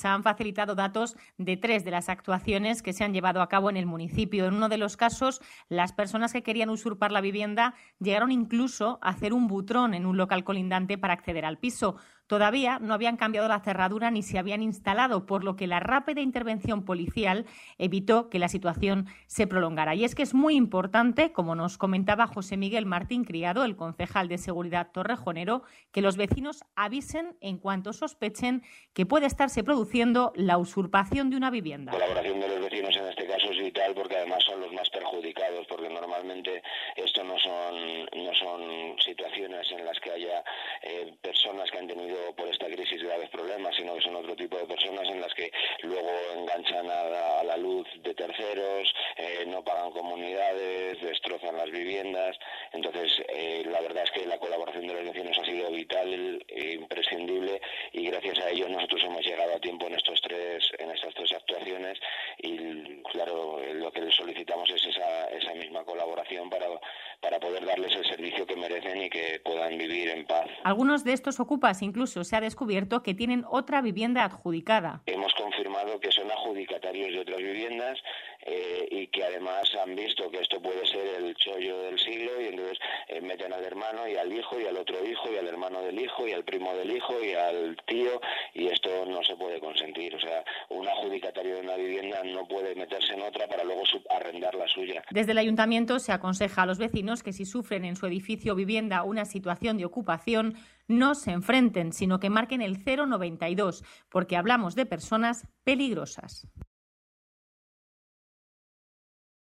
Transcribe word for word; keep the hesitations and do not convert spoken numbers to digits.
se han facilitado datos de tres de las actuaciones que se han llevado a cabo en el municipio. En uno de los casos, las personas que querían usurpar la vivienda llegaron incluso a hacer un butrón en un local colindante para acceder al piso. Todavía no habían cambiado la cerradura ni se habían instalado, por lo que la rápida intervención policial evitó que la situación se prolongara. Y es que es muy importante, como nos comentaba José Miguel Martín Criado, el concejal de Seguridad torrejonero, que los vecinos avisen en cuanto sospechen que puede estarse produciendo la usurpación de una vivienda. La colaboración de los vecinos en este caso es vital porque además son los más perjudicados, porque normalmente esto no son, no son situaciones en las que haya eh, personas que han tenido por esta crisis graves problemas, sino que son otro tipo de personas en las que luego enganchan a la, a la luz de terceros, eh, no pagan comunidades, destrozan las viviendas. Entonces, eh, la verdad es que la colaboración de los vecinos ha sido vital e imprescindible, y gracias a ello nosotros hemos llegado a tiempo en estos tres, en estas tres actuaciones, y claro, lo que les solicitamos es esa, esa misma colaboración para, para poder darles el servicio que merecen y que puedan vivir en paz. Algunos de estos ocupas incluso se ha descubierto que tienen otra vivienda adjudicada. Hemos confirmado que son adjudicatarios de otras viviendas eh, y que además han visto que esto puede ser el chollo del siglo, y entonces eh, meten al hermano y al hijo y al otro hijo y al hermano del hijo y al primo del hijo y al tío, y esto no se puede consentir. O sea, un adjudicatario de una vivienda no puede meterse en otra para luego arrendar la suya. Desde el ayuntamiento se aconseja a los vecinos que si sufren en su edificio o vivienda una situación de ocupación, no se enfrenten, sino que marquen el cero noventa y dos, porque hablamos de personas peligrosas.